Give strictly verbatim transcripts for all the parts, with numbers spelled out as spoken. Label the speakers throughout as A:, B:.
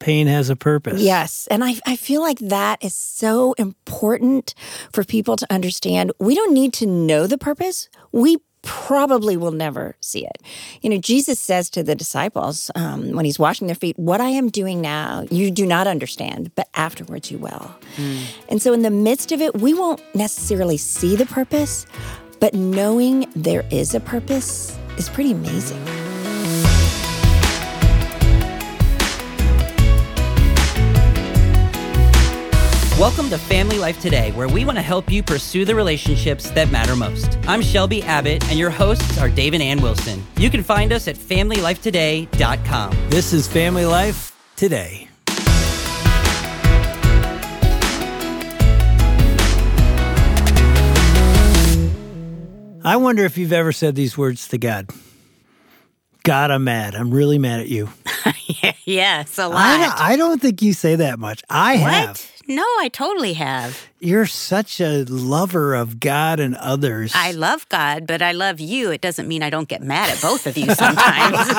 A: pain has a purpose.
B: Yes. And I, I feel like that is so important for people to understand. We don't need to know the purpose. We probably will never see it. You know, Jesus says to the disciples um, when he's washing their feet, what I am doing now, you do not understand, but afterwards you will. Mm. And so in the midst of it, we won't necessarily see the purpose, but knowing there is a purpose is pretty amazing.
C: Welcome to Family Life Today, where we want to help you pursue the relationships that matter most. I'm Shelby Abbott, and your hosts are Dave and Ann Wilson. You can find us at family life today dot com.
A: This is Family Life Today. I wonder if you've ever said these words to God. God, I'm mad. I'm really mad at you.
D: Yes, a lot.
A: I don't, I don't think you say that much. I
D: what?
A: have.
D: No, I totally have.
A: You're such a lover of God and others.
D: I love God, but I love you. It doesn't mean I don't get mad at both of you sometimes.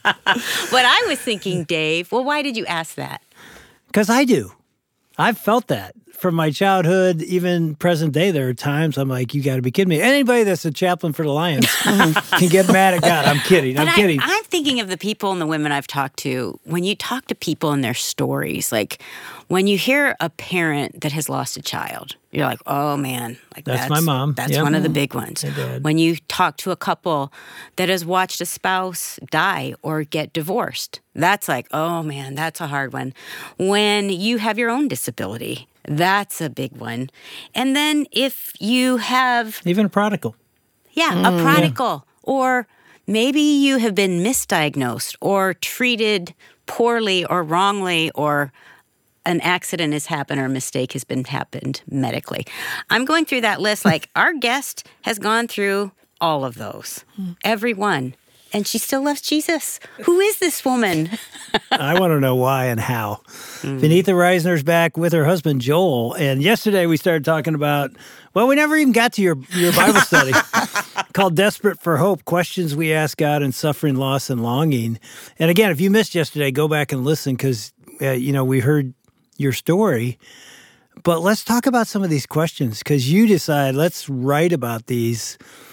D: But I was thinking, Dave, well, why did you ask that?
A: Because I do. I've felt that from my childhood, even present day. There are times I'm like, you got to be kidding me. Anybody that's a chaplain for the Lions can get mad at God. I'm kidding. I'm
D: but
A: kidding.
D: I, I'm thinking of the people and the women I've talked to. When you talk to people and their stories, like when you hear a parent that has lost a child, you're like, oh man, like
A: that's,
D: that's
A: my mom.
D: That's
A: yep.
D: one of the big ones. When you talk to a couple that has watched a spouse die or get divorced, that's like, oh man, that's a hard one. When you have your own disability, that's a big one. And then if you have...
A: Even a prodigal.
D: Yeah, mm, a prodigal. Yeah. Or maybe you have been misdiagnosed or treated poorly or wrongly, or an accident has happened or a mistake has been happened medically. I'm going through that list like our guest has gone through all of those. Mm. Every one. And she still loves Jesus. Who is this woman?
A: I want to know why and how. Mm. Vinitha Reisner's back with her husband, Joel. And yesterday we started talking about, well, we never even got to your, your Bible study called Desperate for Hope, Questions We Ask God in Suffering, Loss, and Longing. And again, if you missed yesterday, go back and listen because, uh, you know, we heard your story. But let's talk about some of these questions because you decide, let's write about these.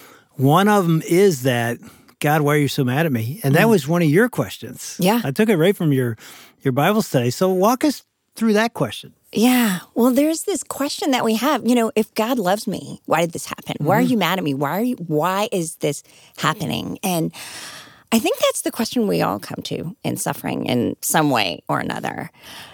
A: One of them is that, God, why are you so mad at me? And that mm. was one of your questions.
B: Yeah.
A: I took it right from your, your Bible study. So walk us through that question.
B: Yeah. Well, there's this question that we have, you know, if God loves me, why did this happen? Mm-hmm. Why are you mad at me? Why are you, why is this happening? And I think that's the question we all come to in suffering in some way or another.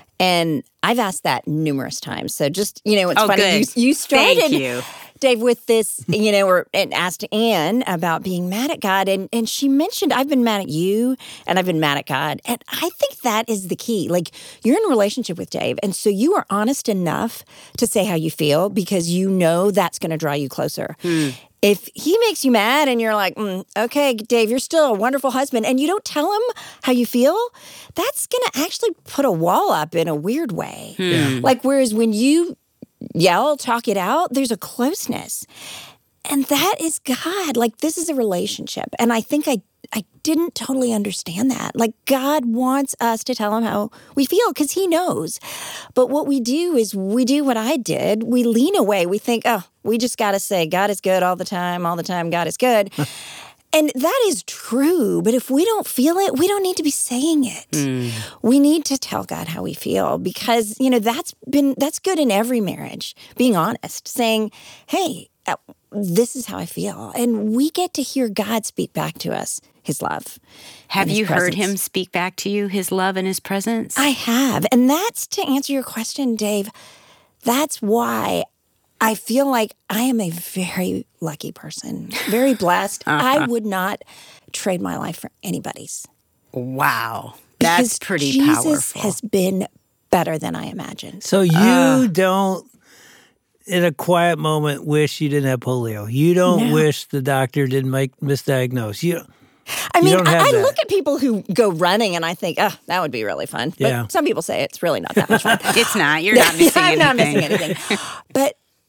B: And I've asked that numerous times. So just, you know, it's
D: oh,
B: funny.
D: Good.
B: You, you started,
D: Thank you.
B: Dave, with this, you know, or and asked Ann about being mad at God. And, and she mentioned, I've been mad at you and I've been mad at God. And I think that is the key. Like, you're in a relationship with Dave. And so you are honest enough to say how you feel because you know that's going to draw you closer. Hmm. If he makes you mad and you're like, mm, okay, Dave, you're still a wonderful husband, and you don't tell him how you feel, that's going to actually put a wall up in a weird way. Hmm. Yeah. Like, whereas when you yell, talk it out, there's a closeness. And that is God. Like, this is a relationship. And I think I I didn't totally understand that. Like, God wants us to tell him how we feel because he knows. But what we do is we do what I did. We lean away. We think, oh, we just got to say God is good all the time, all the time, God is good. And that is true. But if we don't feel it, we don't need to be saying it. Mm. We need to tell God how we feel because, you know, that's been, that's good in every marriage. Being honest, saying, hey, this is how I feel. And we get to hear God speak back to us his love.
D: Have
B: his
D: you
B: presence.
D: heard him speak back to you, his love and his presence?
B: I have. And that's to answer your question, Dave. That's why I feel like I am a very lucky person, very blessed. uh-huh. I would not trade my life for anybody's.
D: Wow. That's
B: because
D: pretty
B: Jesus
D: powerful.
B: Jesus has been better than I imagined.
A: So you
D: uh,
A: don't, in a quiet moment, wish you didn't have polio. You don't
B: no.
A: wish the doctor didn't make misdiagnose. You
B: I mean,
A: I,
B: I
A: that.
B: look at people who go running and I think, oh, that would be really fun. But
A: yeah.
B: some people say it's really not that much fun.
D: It's not. You're not missing
B: I'm
D: anything.
B: I'm not missing anything. But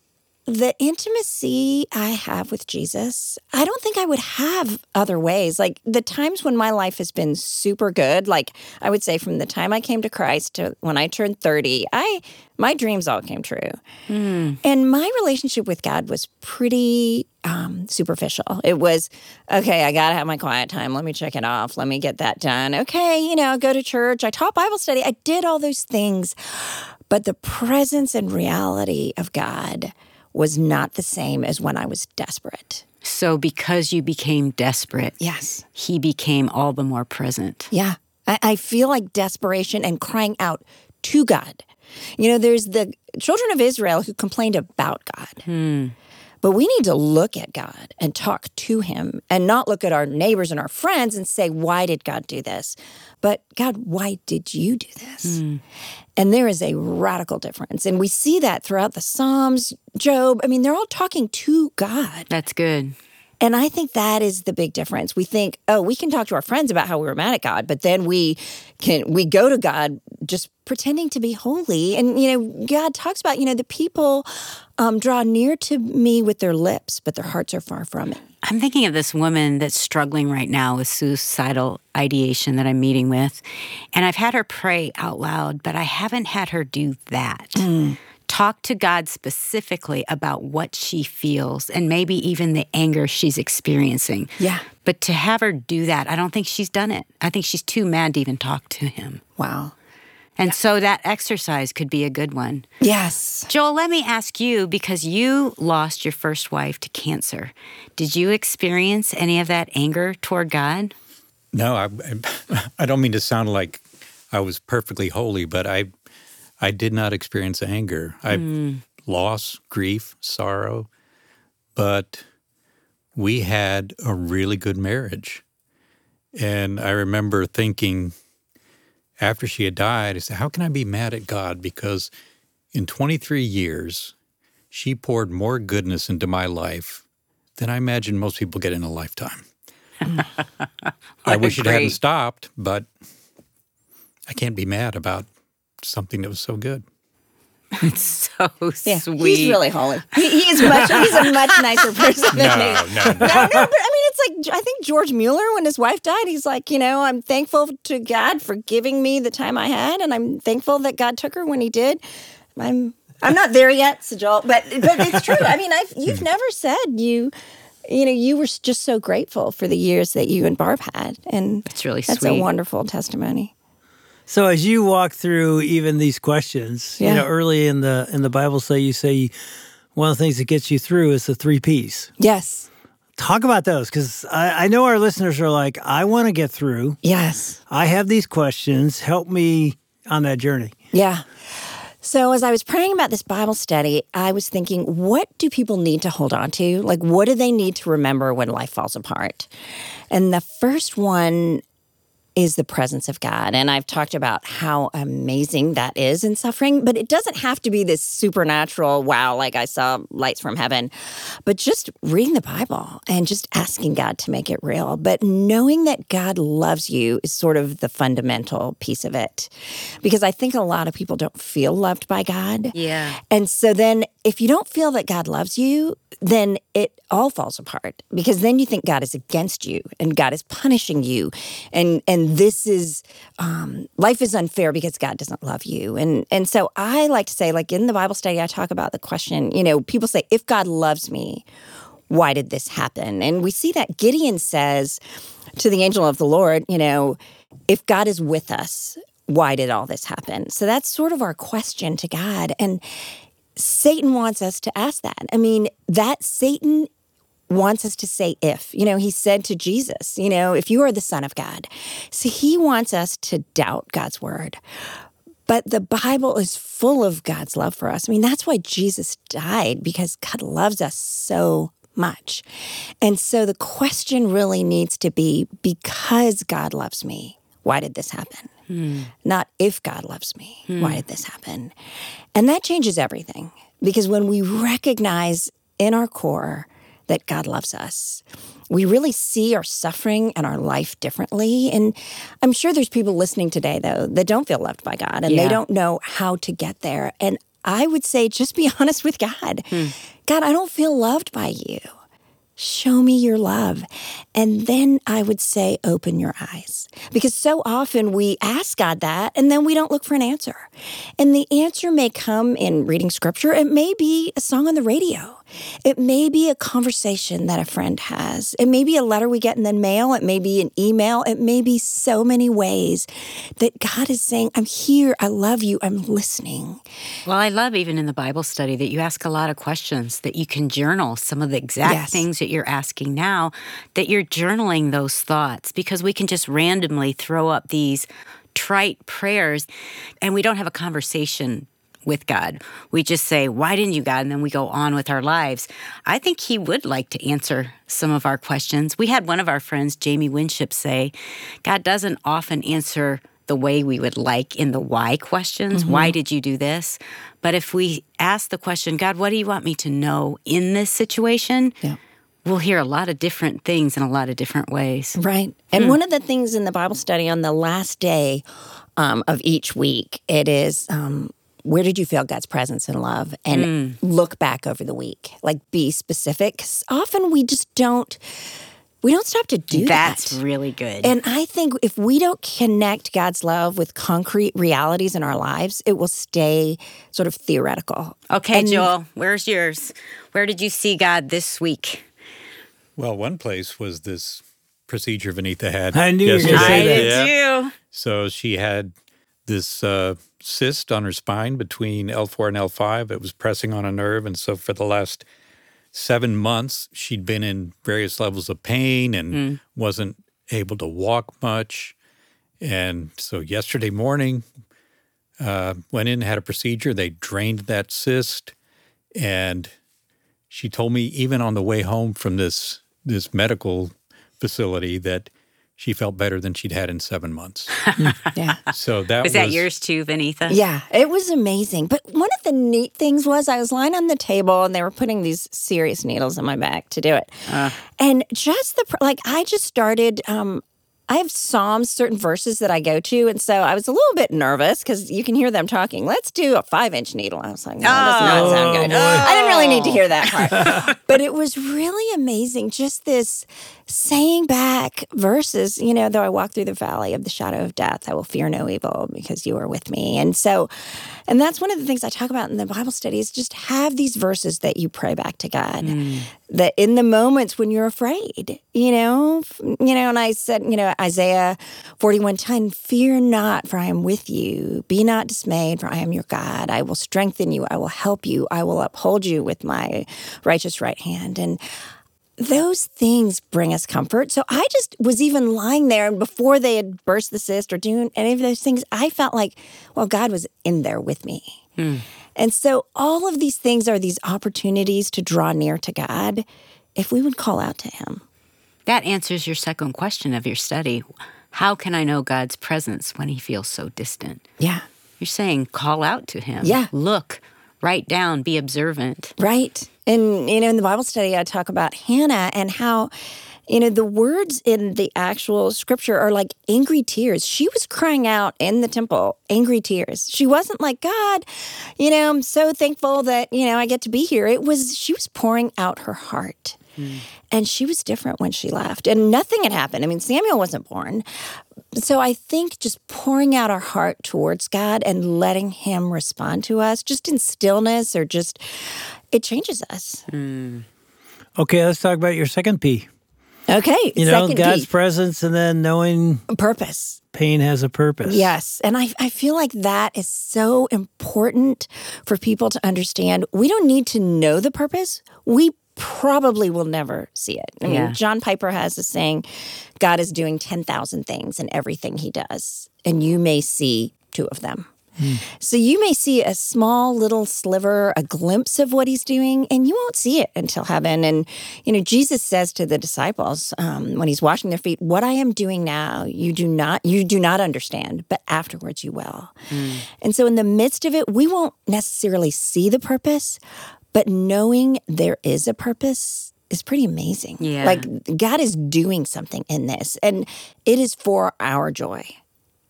B: the intimacy I have with Jesus, I don't think I would have other ways. Like the times when my life has been super good, like I would say from the time I came to Christ to when I turned thirty, I my dreams all came true. Mm. And my relationship with God was pretty um, superficial. It was, okay, I got to have my quiet time. Let me check it off. Let me get that done. Okay, you know, go to church. I taught Bible study. I did all those things. But the presence and reality of God was not the same as when I was desperate.
D: So because you became desperate,
B: yes,
D: he became all the more present.
B: Yeah. I, I feel like desperation and crying out to God. You know, there's the children of Israel who complained about God.
D: Hmm.
B: But we need to look at God and talk to him and not look at our neighbors and our friends and say, why did God do this? But God, why did you do this? Mm. And there is a radical difference. And we see that throughout the Psalms, Job. I mean, they're all talking to God.
D: That's good.
B: And I think that is the big difference. We think, oh, we can talk to our friends about how we were mad at God, but then we can we go to God just pretending to be holy. And, you know, God talks about, you know, the people um, draw near to me with their lips, but their hearts are far from it.
D: I'm thinking of this woman that's struggling right now with suicidal ideation that I'm meeting with. And I've had her pray out loud, but I haven't had her do that. Mm. Talk to God specifically about what she feels and maybe even the anger she's experiencing.
B: Yeah.
D: But to have her do that, I don't think she's done it. I think she's too mad to even talk to him.
B: Wow.
D: And yeah. So that exercise could be a good one.
B: Yes.
D: Joel, let me ask you, because you lost your first wife to cancer. Did you experience any of that anger toward God?
E: No, I, I don't mean to sound like I was perfectly holy, but I I did not experience anger. I mm. loss, grief, sorrow, but we had a really good marriage. And I remember thinking after she had died, I said, how can I be mad at God? Because in twenty-three years, she poured more goodness into my life than I imagine most people get in a lifetime. I wish it hadn't stopped, but I can't be mad about something that was so good.
D: It's so
B: yeah,
D: sweet.
B: He's really holy. He, he is much. He's a much nicer person than
E: no,
B: me.
E: No, no,
B: no, no. But I mean, it's like I think George Mueller, when his wife died, he's like, you know, I'm thankful to God for giving me the time I had, and I'm thankful that God took her when He did. I'm I'm not there yet, Sajal, but but it's true. I mean, I've you've never said you. You know, you were just so grateful for the years that you and Barb had, and
D: it's really
B: that's
D: sweet.
B: a wonderful testimony.
A: So as you walk through even these questions,
B: yeah.
A: you know, early in the in the Bible study, you say one of the things that gets you through is the three Ps.
B: Yes.
A: Talk about those, because I, I know our listeners are like, I want to get through.
B: Yes.
A: I have these questions. Help me on that journey.
B: Yeah. So as I was praying about this Bible study, I was thinking, what do people need to hold on to? Like, what do they need to remember when life falls apart? And the first one is the presence of God. And I've talked about how amazing that is in suffering, but it doesn't have to be this supernatural, wow, like I saw lights from heaven, but just reading the Bible and just asking God to make it real. But knowing that God loves you is sort of the fundamental piece of it, because I think a lot of people don't feel loved by God.
D: Yeah.
B: And so then if you don't feel that God loves you, then it all falls apart, because then you think God is against you and God is punishing you. And and this is, um, life is unfair because God doesn't love you. And and so I like to say, like in the Bible study, I talk about the question, you know, people say, if God loves me, why did this happen? And we see that Gideon says to the angel of the Lord, you know, if God is with us, why did all this happen? So that's sort of our question to God. And Satan wants us to ask that. I mean, that Satan wants us to say if. You know, he said to Jesus, you know, if you are the Son of God. So he wants us to doubt God's word. But the Bible is full of God's love for us. I mean, that's why Jesus died, because God loves us so much. And so the question really needs to be, because God loves me, why did this happen? Hmm. Not if God loves me, hmm. why did this happen? And that changes everything, because when we recognize in our core that God loves us, we really see our suffering and our life differently. And I'm sure there's people listening today, though, that don't feel loved by God, and yeah. they don't know how to get there. And I would say just be honest with God. Hmm. God, I don't feel loved by you. Show me your love. And then I would say, open your eyes. Because so often we ask God that, and then we don't look for an answer. And the answer may come in reading scripture. It may be a song on the radio. It may be a conversation that a friend has. It may be a letter we get in the mail. It may be an email. It may be so many ways that God is saying, I'm here. I love you. I'm listening.
D: Well, I love even in the Bible study that you ask a lot of questions, that you can journal some of the exact
B: Yes.
D: things that you're asking now, that you're journaling those thoughts, because we can just randomly throw up these trite prayers and we don't have a conversation with God. We just say, why didn't you, God? And then we go on with our lives. I think he would like to answer some of our questions. We had one of our friends, Jamie Winship, say, God doesn't often answer the way we would like in the why questions. Mm-hmm. Why did you do this? But if we ask the question, God, what do you want me to know in this situation? Yeah. We'll hear a lot of different things in a lot of different ways.
B: Right. And hmm. one of the things in the Bible study on the last day um, of each week, it is, um, where did you feel God's presence and love? And mm. look back over the week. Like, be specific. 'Cause often we just don't, we don't stop to do
D: That's
B: that.
D: That's really good.
B: And I think if we don't connect God's love with concrete realities in our lives, it will stay sort of theoretical.
D: Okay,
B: and,
D: Joel, where's yours? Where did you see God this week?
E: Well, one place was this procedure Vinita had.
A: I knew you were going to
E: yesterday.
A: say
D: I
A: that.
D: did
E: Yeah.
D: too.
E: So she had this uh, cyst on her spine between L four and L five. It was pressing on a nerve. And so for the last seven months, she'd been in various levels of pain and mm. wasn't able to walk much. And so yesterday morning, uh, went in, had a procedure. They drained that cyst. And she told me even on the way home from this this medical facility that she felt better than she'd had in seven months.
B: Yeah.
E: So that was...
D: Was that yours too, Vinita?
B: Yeah, it was amazing. But one of the neat things was I was lying on the table and they were putting these serious needles in my back to do it. Uh. And just the, like, I just started... Um, I have Psalms, certain verses that I go to, and so I was a little bit nervous because you can hear them talking. Let's do a five-inch needle. I was like, no, that does not sound good. Oh. I didn't really need to hear that part. But it was really amazing, just this saying back verses, you know, though I walk through the valley of the shadow of death, I will fear no evil because you are with me. And so, and that's one of the things I talk about in the Bible study is just have these verses that you pray back to God. Mm. That in the moments when you're afraid, you know, you know, and I said, you know, Isaiah forty-one ten, fear not, for I am with you. Be not dismayed, for I am your God. I will strengthen you. I will help you. I will uphold you with my righteous right hand. And those things bring us comfort. So I just was even lying there, and before they had burst the cyst or doing any of those things, I felt like, well, God was in there with me. Hmm. And so all of these things are these opportunities to draw near to God if we would call out to him.
D: That answers your second question of your study. How can I know God's presence when he feels so distant?
B: Yeah.
D: You're saying call out to him.
B: Yeah.
D: Look, write down, be observant.
B: Right. And, you know, in the Bible study, I talk about Hannah and how, you know, the words in the actual scripture are like angry tears. She was crying out in the temple, angry tears. She wasn't like, God, you know, I'm so thankful that, you know, I get to be here. It was, she was pouring out her heart. Mm. And she was different when she left. And nothing had happened. I mean, Samuel wasn't born. So I think just pouring out our heart towards God and letting him respond to us, just in stillness or just, it changes us. Mm.
A: Okay, let's talk about your second P.
B: Okay,
A: you know,
B: second
A: God's
B: P.
A: presence and then knowing
B: purpose.
A: Pain has a purpose.
B: Yes, and I, I feel like that is so important for people to understand. We don't need to know the purpose. We probably will never see it. I
D: yeah.
B: mean, John Piper has a saying, God is doing ten thousand things in everything he does, and you may see two of them. Hmm. So you may see a small little sliver, a glimpse of what he's doing, and you won't see it until heaven. And, you know, Jesus says to the disciples um, when he's washing their feet, what I am doing now, you do not, you do not understand, but afterwards you will. Hmm. And so in the midst of it, we won't necessarily see the purpose, but knowing there is a purpose is pretty amazing.
D: Yeah.
B: Like God is doing something in this, and it is for our joy.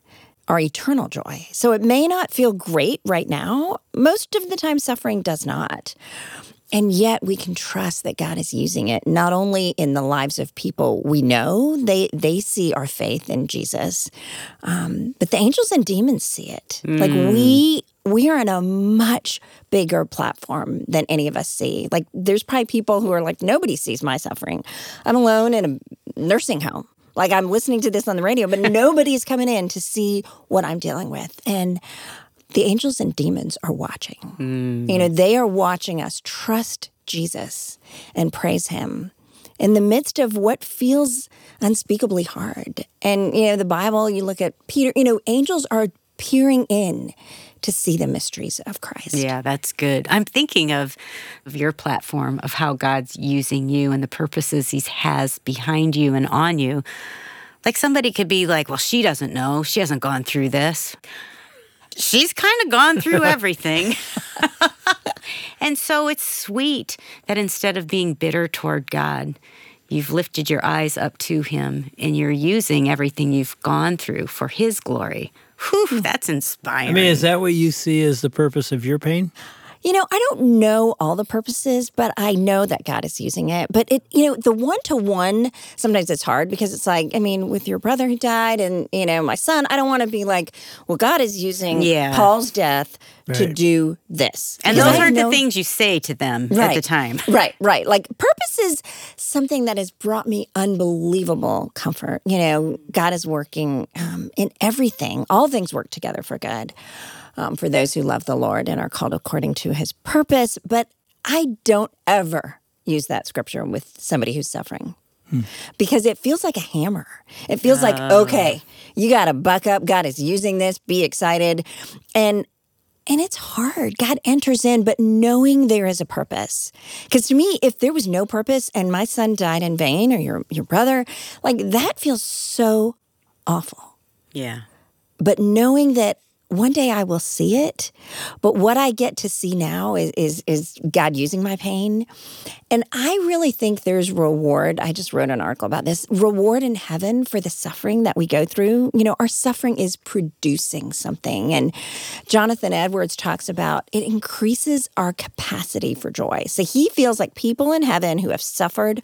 B: our eternal joy. So it may not feel great right now. Most of the time, suffering does not. And yet we can trust that God is using it not only in the lives of people we know, they they see our faith in Jesus, um, but the angels and demons see it. Mm. Like we we are on a much bigger platform than any of us see. Like there's probably people who are like, nobody sees my suffering. I'm alone in a nursing home. Like I'm listening to this on the radio, but nobody's coming in to see what I'm dealing with. And the angels and demons are watching. Mm. You know, they are watching us trust Jesus and praise him in the midst of what feels unspeakably hard. And, you know, the Bible, you look at Peter, you know, angels are peering in to see the mysteries of Christ.
D: Yeah, that's good. I'm thinking of, of your platform, of how God's using you and the purposes he has behind you and on you. Like somebody could be like, well, she doesn't know. She hasn't gone through this. She's kind of gone through everything. And so it's sweet that instead of being bitter toward God, you've lifted your eyes up to him and you're using everything you've gone through for his glory. Whew, that's inspiring.
A: I mean, is that what you see as the purpose of your pain?
B: You know, I don't know all the purposes, but I know that God is using it. But it, you know, the one-to-one, sometimes it's hard because it's like, I mean, with your brother who died and, you know, my son, I don't want to be like, well, God is using
D: yeah.
B: Paul's death
A: right.
B: to do this.
D: And those aren't the things you say to them
B: right.
D: at the time.
B: Right, right. Like purpose is something that has brought me unbelievable comfort. You know, God is working um, in everything. All things work together for good. Um, for those who love the Lord and are called according to his purpose. But I don't ever use that scripture with somebody who's suffering hmm. because it feels like a hammer. It feels uh. like, okay, you got to buck up. God is using this. Be excited. And and it's hard. God enters in, but knowing there is a purpose. Because to me, if there was no purpose and my son died in vain or your your brother, like that feels so awful.
D: Yeah.
B: But knowing that one day I will see it, but what I get to see now is, is is God using my pain. And I really think there's reward. I just wrote an article about this. Reward in heaven for the suffering that we go through. You know, our suffering is producing something. And Jonathan Edwards talks about it increases our capacity for joy. So he feels like people in heaven who have suffered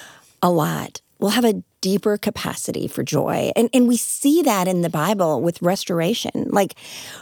B: a lot will have a deeper capacity for joy. And and we see that in the Bible with restoration. Like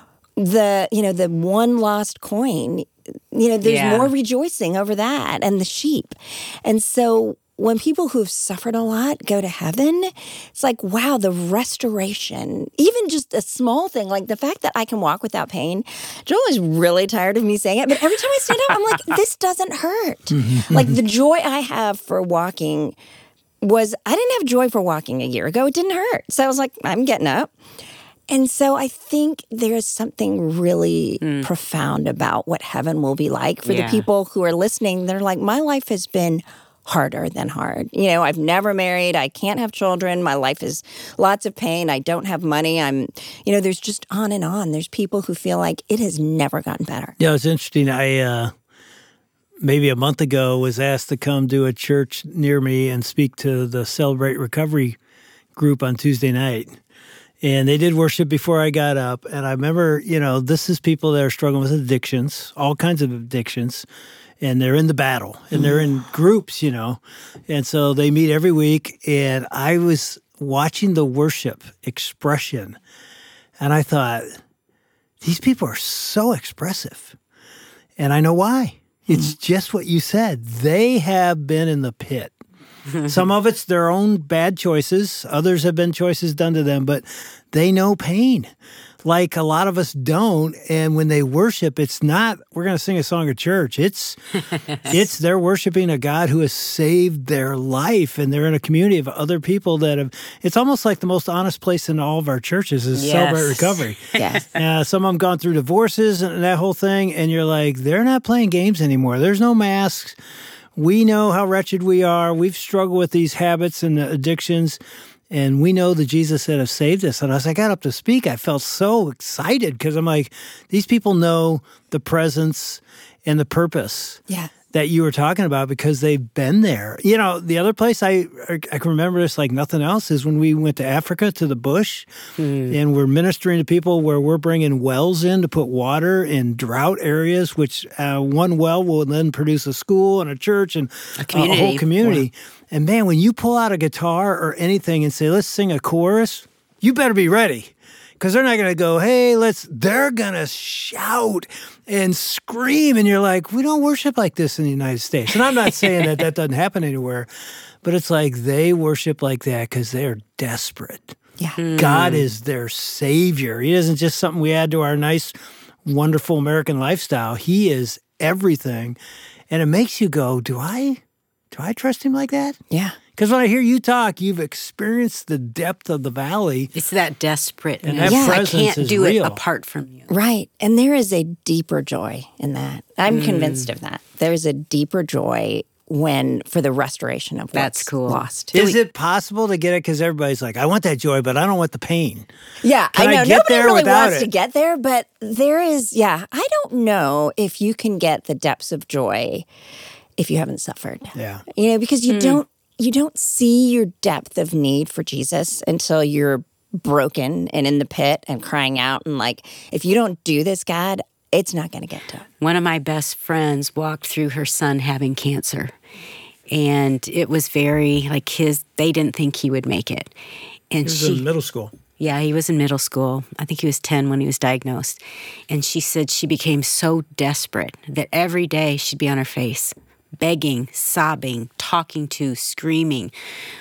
B: the, you know, the one lost coin, you know, there's
D: yeah.
B: more rejoicing over that and the sheep. And so when people who've suffered a lot go to heaven, it's like, wow, the restoration, even just a small thing, like the fact that I can walk without pain. Joel is really tired of me saying it, but every time I stand up, I'm like, this doesn't hurt. Like the joy I have for walking was, I didn't have joy for walking a year ago. It didn't hurt. So I was like, I'm getting up. And so I think there's something really mm. profound about what heaven will be like for yeah. the people who are listening. They're like, my life has been harder than hard. You know, I've never married. I can't have children. My life is lots of pain. I don't have money. I'm, you know, there's just on and on. There's people who feel like it has never gotten better.
A: Yeah, it's interesting. I, uh, maybe a month ago was asked to come to a church near me and speak to the Celebrate Recovery group on Tuesday night. And they did worship before I got up. And I remember, you know, this is people that are struggling with addictions, all kinds of addictions. And they're in the battle and they're in groups, you know. And so they meet every week. And I was watching the worship expression. And I thought, these people are so expressive. And I know why. It's just what you said. They have been in the pit. Some of it's their own bad choices. Others have been choices done to them, but they know pain like a lot of us don't. And when they worship, it's not, we're going to sing a song at church. It's, it's they're worshiping a God who has saved their life, and they're in a community of other people that have, it's almost like the most honest place in all of our churches is
D: yes.
A: Celebrate Recovery.
B: Yes.
A: Uh, some of them gone through divorces and that whole thing. And you're like, they're not playing games anymore. There's no masks. We know how wretched we are. We've struggled with these habits and addictions. And we know the Jesus that have saved us. And as I got up to speak, I felt so excited because I'm like, these people know the presence and the purpose
B: yeah.
A: that you were talking about because they've been there. You know, the other place I I can remember this like nothing else is when we went to Africa to the bush mm. and we're ministering to people where we're bringing wells in to put water in drought areas, which uh, one well will then produce a school and a church and
D: a, community.
A: a whole community. Wow. And man, when you pull out a guitar or anything and say, let's sing a chorus, you better be ready. Because they're not going to go, hey, let's, they're going to shout and scream. And you're like, we don't worship like this in the United States. And I'm not saying that that doesn't happen anywhere, but it's like they worship like that because they're desperate.
B: Yeah.
A: Mm. God is their savior. He isn't just something we add to our nice, wonderful American lifestyle. He is everything. And it makes you go, do I, do I trust him like that?
B: Yeah.
A: Because when I hear you talk, you've experienced the depth of the valley.
D: It's that desperate.
A: And that
B: yeah.
A: presence
D: I can't
A: is
D: do
A: real.
D: it apart from you.
B: Right. And there is a deeper joy in that. I'm mm. convinced of that. There is a deeper joy when for the restoration of what's
D: That's cool.
B: lost.
A: Is it possible to get it? Because everybody's like, I want that joy, but I don't want the pain.
B: Yeah,
A: Can
B: I know.
A: I get
B: Nobody
A: there
B: really
A: without
B: wants
A: it?
B: to get there, but there is, yeah, I don't know if you can get the depths of joy if you haven't suffered.
A: Yeah.
B: You know, because you
D: Mm.
B: don't you don't see your depth of need for Jesus until you're broken and in the pit and crying out and like, if you don't do this, God, it's not going to get done.
D: One of my best friends walked through her son having cancer. And it was very, like his, they didn't think he would make it. And
A: He was
D: she,
A: in middle school.
D: Yeah, he was in middle school. I think he was ten when he was diagnosed. And she said she became so desperate that every day she'd be on her face, begging, sobbing, talking to, screaming.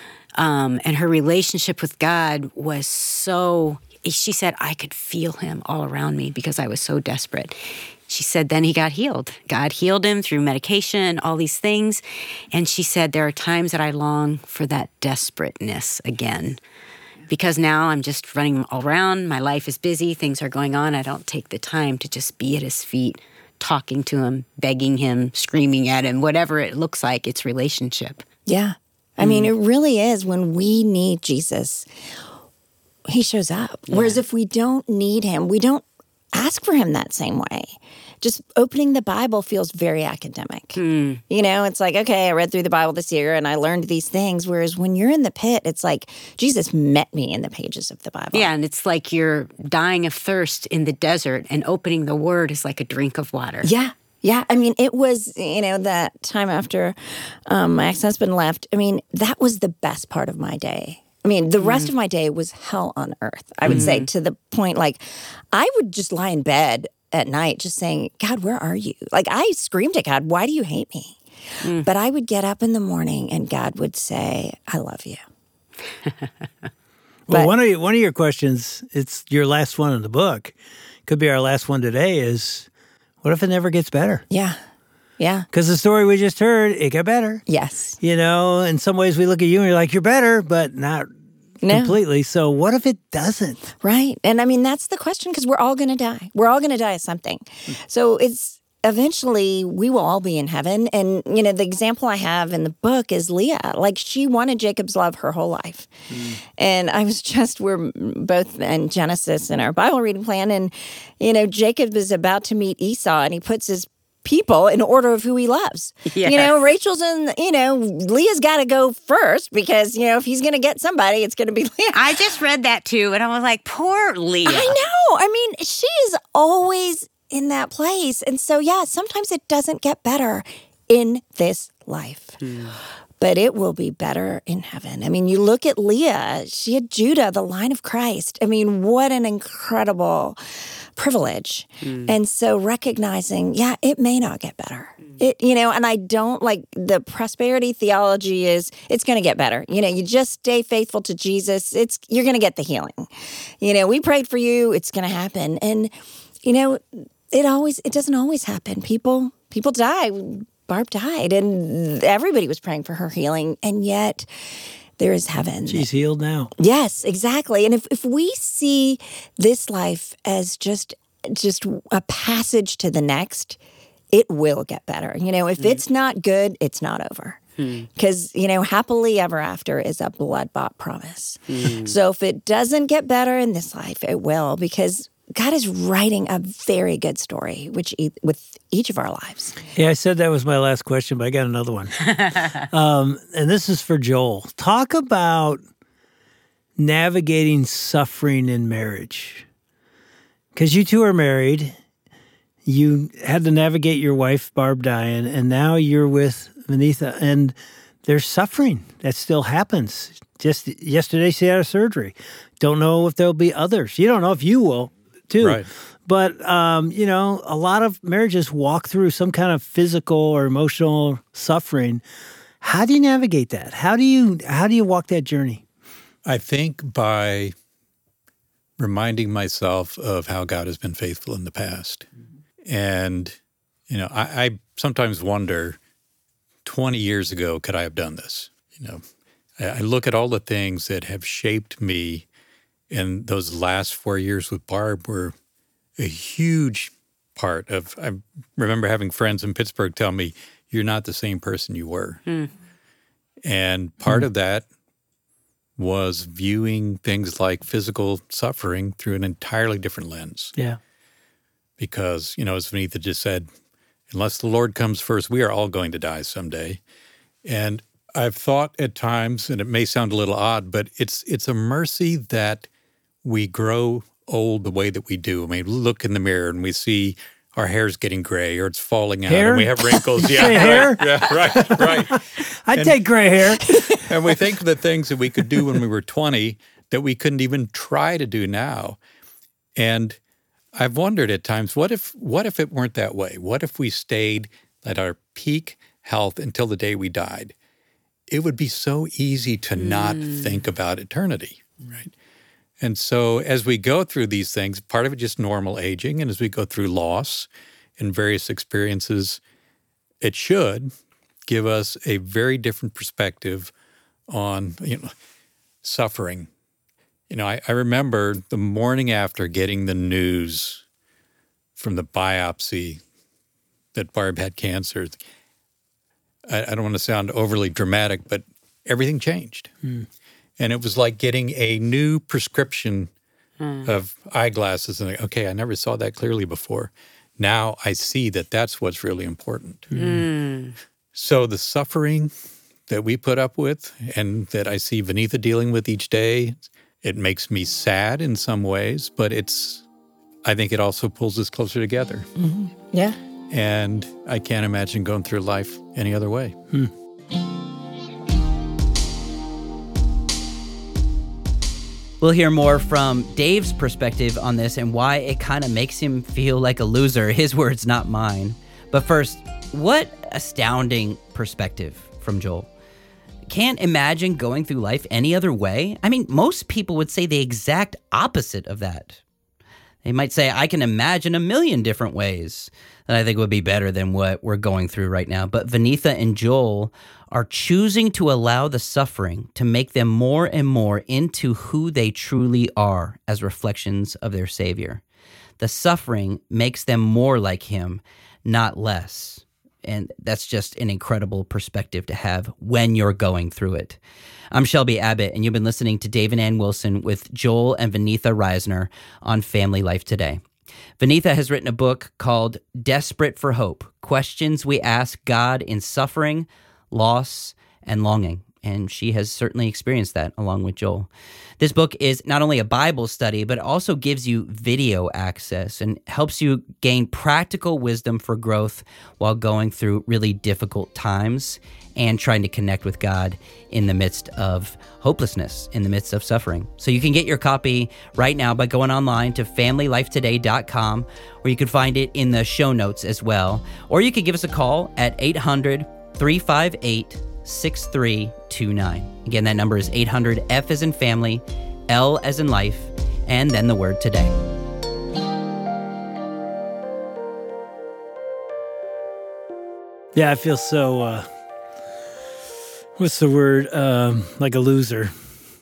D: Um, and her relationship with God was so, she said, I could feel him all around me because I was so desperate. She said then he got healed. God healed him through medication, all these things. And she said, there are times that I long for that desperateness again. Because now I'm just running all around. My life is busy. Things are going on. I don't take the time to just be at his feet, talking to him, begging him, screaming at him, whatever it looks like, it's relationship.
B: Yeah. I mm. mean, it really is when we need Jesus, he shows up. Yeah. Whereas if we don't need him, we don't ask for him that same way. Just opening the Bible feels very academic.
D: Mm.
B: You know, it's like, okay, I read through the Bible this year and I learned these things. Whereas when you're in the pit, it's like Jesus met me in the pages of the Bible.
D: Yeah, and it's like you're dying of thirst in the desert and opening the Word is like a drink of water.
B: Yeah. Yeah. I mean, it was, you know, that time after um, my ex-husband left, I mean, that was the best part of my day. I mean, the rest mm. of my day was hell on earth, I would mm. say, to the point, like, I would just lie in bed at night just saying, God, where are you? Like, I screamed at God, why do you hate me? Mm. But I would get up in the morning and God would say, I love you.
A: Well,
B: but,
A: one of your, one of your questions, it's your last one in the book, could be our last one today, is what if it never gets better?
B: Yeah. Yeah.
A: Because the story we just heard, it got better.
B: Yes.
A: You know, in some ways we look at you and you're like, you're better, but not no. completely. So what if it doesn't?
B: Right. And I mean, that's the question, because we're all going to die. We're all going to die of something. So it's eventually we will all be in heaven. And, you know, the example I have in the book is Leah. Like, she wanted Jacob's love her whole life. Mm. And I was just, we're both in Genesis in our Bible reading plan. And, you know, Jacob is about to meet Esau and he puts his people in order of who he loves.
D: Yes.
B: You know, Rachel's in, you know, Leah's got to go first because, you know, if he's going to get somebody, it's going to be Leah.
D: I just read that too, and I was like, poor Leah.
B: I know. I mean, she is always in that place. And so, yeah, sometimes it doesn't get better in this life. Hmm. But it will be better in heaven. I mean, you look at Leah, she had Judah, the line of Christ. I mean, what an incredible privilege. Mm. And so recognizing, yeah, it may not get better. Mm. It, you know, and I don't like the prosperity theology is it's going to get better. You know, you just stay faithful to Jesus. It's, you're going to get the healing. You know, we prayed for you. It's going to happen. And, you know, it always, it doesn't always happen. People, people die. Barb died and everybody was praying for her healing. And yet there is heaven.
A: She's healed now.
B: Yes, exactly. And if, if we see this life as just just a passage to the next, it will get better. You know, if mm. it's not good, it's not over. Because, mm. you know, happily ever after is a blood-bought promise. Mm. So if it doesn't get better in this life, it will. Because God is writing a very good story, which e- with each of our lives.
A: Yeah, I said that was my last question, but I got another one. um, and this is for Joel. Talk about navigating suffering in marriage. Because you two are married. You had to navigate your wife, Barb, dying, and now you're with Vinitha, and there's suffering that still happens. Just yesterday, she had a surgery. Don't know if there'll be others. You don't know if you will, too.
E: Right.
A: But, um, you know, a lot of marriages walk through some kind of physical or emotional suffering. How do you navigate that? How do you how do you walk that journey?
E: I think by reminding myself of how God has been faithful in the past. And, you know, I, I sometimes wonder, twenty years ago, could I have done this? You know, I, I look at all the things that have shaped me, and those last four years with Barb were a huge part of, I remember having friends in Pittsburgh tell me, you're not the same person you were. Mm. And part mm. of that was viewing things like physical suffering through an entirely different lens.
A: Yeah.
E: Because, you know, as Vinitha just said, unless the Lord comes first, we are all going to die someday. And I've thought at times, and it may sound a little odd, but it's it's a mercy that we grow old the way that we do. I mean, we look in the mirror and we see our hair's getting gray or it's falling out
A: hair?
E: and we have wrinkles.
A: You
E: yeah,
A: say
E: right,
A: hair?
E: Yeah, right, right.
A: I'd
E: and,
A: take gray hair.
E: And we think of the things that we could do when we were twenty that we couldn't even try to do now. And I've wondered at times, what if what if it weren't that way? What if we stayed at our peak health until the day we died? It would be so easy to mm. not think about eternity, right? And so as we go through these things, part of it just normal aging, and as we go through loss and various experiences, it should give us a very different perspective on, you know, suffering. You know, I, I remember the morning after getting the news from the biopsy that Barb had cancer. I, I don't want to sound overly dramatic, but everything changed. Mm. And it was like getting a new prescription mm. of eyeglasses. And like, okay, I never saw that clearly before. Now I see that that's what's really important. Mm. So the suffering that we put up with and that I see Vinitha dealing with each day, it makes me sad in some ways, but it's, I think it also pulls us closer together.
B: Mm-hmm. Yeah.
E: And I can't imagine going through life any other way. Hmm.
C: We'll hear more from Dave's perspective on this and why it kind of makes him feel like a loser. His words, not mine. But first, what astounding perspective from Joel. Can't imagine going through life any other way. I mean, most people would say the exact opposite of that. They might say, I can imagine a million different ways that I think would be better than what we're going through right now. But Vinitha and Joel are choosing to allow the suffering to make them more and more into who they truly are as reflections of their Savior. The suffering makes them more like Him, not less. And that's just an incredible perspective to have when you're going through it. I'm Shelby Abbott, and you've been listening to Dave and Ann Wilson with Joel and Vinitha Reisner on Family Life Today. Vinitha has written a book called Desperate for Hope, Questions We Ask God in Suffering, Loss, and Longing. And she has certainly experienced that along with Joel. This book is not only a Bible study, but it also gives you video access and helps you gain practical wisdom for growth while going through really difficult times and trying to connect with God in the midst of hopelessness, in the midst of suffering. So you can get your copy right now by going online to family life today dot com, or you can find it in the show notes as well. Or you could give us a call at eight hundred, three five eight, six three two nine. Again, that number is eight hundred, F as in family, L as in life, and then the word today.
A: Yeah, I feel so, uh, what's the word? Um, like a loser.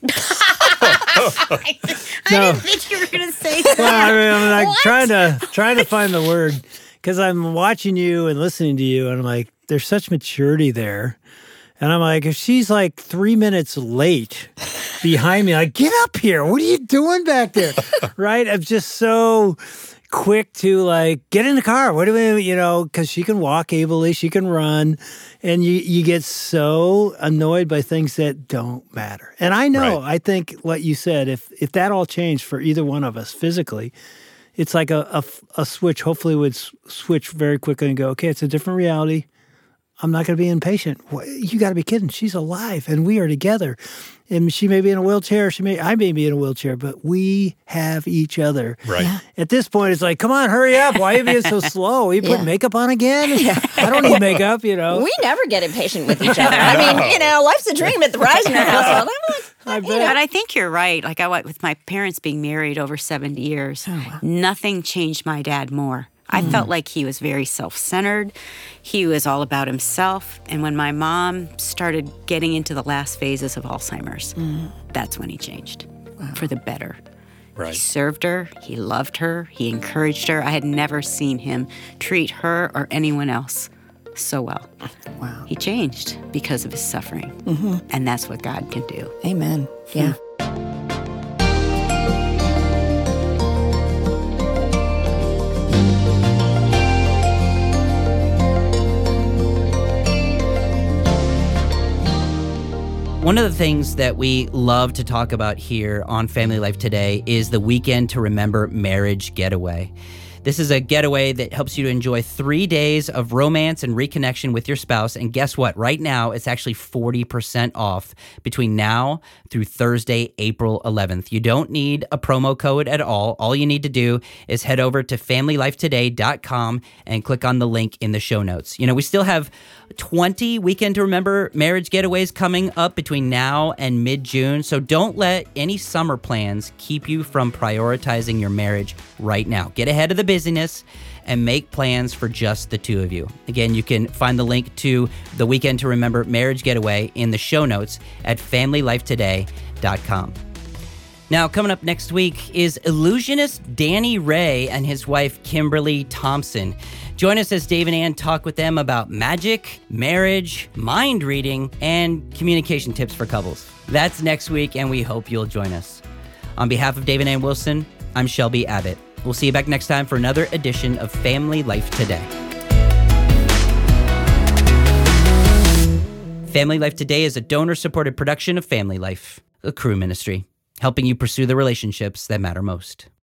D: I, I
A: No.
D: didn't think you were going to say that.
A: Well, I mean, I'm like
D: What?
A: trying to trying to find the word because I'm watching you and listening to you, and I'm like, there's such maturity there, And I'm like, if she's like three minutes late behind me, like, get up here. What are you doing back there? Right? I'm just so quick to like, get in the car. What do we, you know, because she can walk ably, she can run. And you, you get so annoyed by things that don't matter. And I know, right. I think what you said, if if that all changed for either one of us physically, it's like a, a, a switch, hopefully would switch very quickly and go, okay, it's a different reality. I'm not going to be impatient. You got to be kidding. She's alive and we are together. And she may be in a wheelchair. She may, I may be in a wheelchair, but we have each other.
E: Right. Yeah.
A: At this point, it's like, come on, hurry up. Why are you being so slow? Are you putting yeah. makeup on again?
B: Yeah.
A: I don't need makeup, you know.
B: We never get impatient with each other. I mean, you know, life's a dream at the Reisner household.
D: I bet. But I think you're right. Like I went with my parents being married over seventy years. Oh, wow. Nothing changed my dad more. I mm. felt like he was very self-centered. He was all about himself. And when my mom started getting into the last phases of Alzheimer's, mm. that's when he changed wow. for the better.
E: Right.
D: He served her. He loved her. He encouraged her. I had never seen him treat her or anyone else so well.
B: Wow.
D: He changed because of his suffering. Mm-hmm. And that's what God can do.
B: Amen. Yeah. Hmm.
C: One of the things that we love to talk about here on Family Life Today is the Weekend to Remember Marriage Getaway. This is a getaway that helps you to enjoy three days of romance and reconnection with your spouse. And guess what? Right now, it's actually forty percent off between now through Thursday, April eleventh. You don't need a promo code at all. All you need to do is head over to family life today dot com and click on the link in the show notes. You know, we still have twenty Weekend to Remember marriage getaways coming up between now and mid-June. So don't let any summer plans keep you from prioritizing your marriage right now. Get ahead of the busyness and make plans for just the two of you. Again, you can find the link to the Weekend to Remember marriage getaway in the show notes at family life today dot com. Now, coming up next week is illusionist Danny Ray and his wife, Kimberly Thompson. Join us as Dave and Ann talk with them about magic, marriage, mind reading, and communication tips for couples. That's next week, and we hope you'll join us. On behalf of Dave and Ann Wilson, I'm Shelby Abbott. We'll see you back next time for another edition of Family Life Today. Family Life Today is a donor-supported production of Family Life, a Cru ministry, helping you pursue the relationships that matter most.